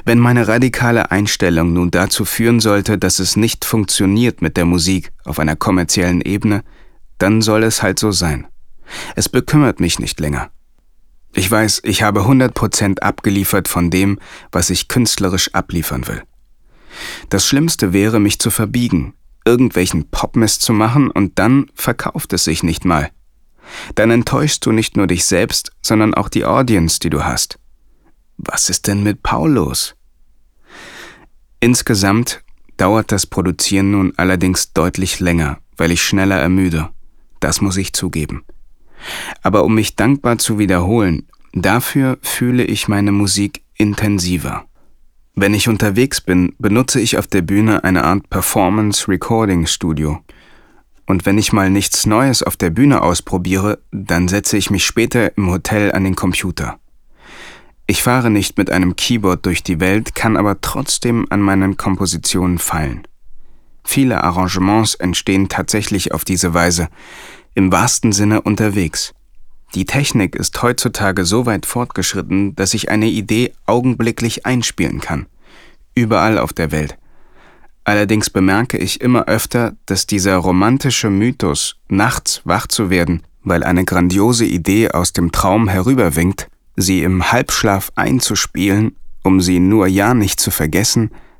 Wenn meine radikale Einstellung nun dazu führen sollte, dass es nicht funktioniert mit der Musik auf einer kommerziellen Ebene, dann soll es halt so sein. Es bekümmert mich nicht länger. Ich weiß, ich habe 100% abgeliefert von dem, was ich künstlerisch abliefern will. Das Schlimmste wäre, mich zu verbiegen, irgendwelchen Popmist zu machen und dann verkauft es sich nicht mal. Dann enttäuschst du nicht nur dich selbst, sondern auch die Audience, die du hast. Was ist denn mit Paul los? Insgesamt dauert das Produzieren nun allerdings deutlich länger, weil ich schneller ermüde. Das muss ich zugeben. Aber um mich dankbar zu wiederholen, dafür fühle ich meine Musik intensiver. Wenn ich unterwegs bin, benutze ich auf der Bühne eine Art Performance-Recording-Studio. Und wenn ich mal nichts Neues auf der Bühne ausprobiere, dann setze ich mich später im Hotel an den Computer. Ich fahre nicht mit einem Keyboard durch die Welt, kann aber trotzdem an meinen Kompositionen feilen. Viele Arrangements entstehen tatsächlich auf diese Weise, im wahrsten Sinne unterwegs. Die Technik ist heutzutage so weit fortgeschritten, dass ich eine Idee augenblicklich einspielen kann. Überall auf der Welt. Allerdings bemerke ich immer öfter, dass dieser romantische Mythos, nachts wach zu werden, weil eine grandiose Idee aus dem Traum herüberwinkt, sie im Halbschlaf einzuspielen, um sie nur ja nicht zu vergessen,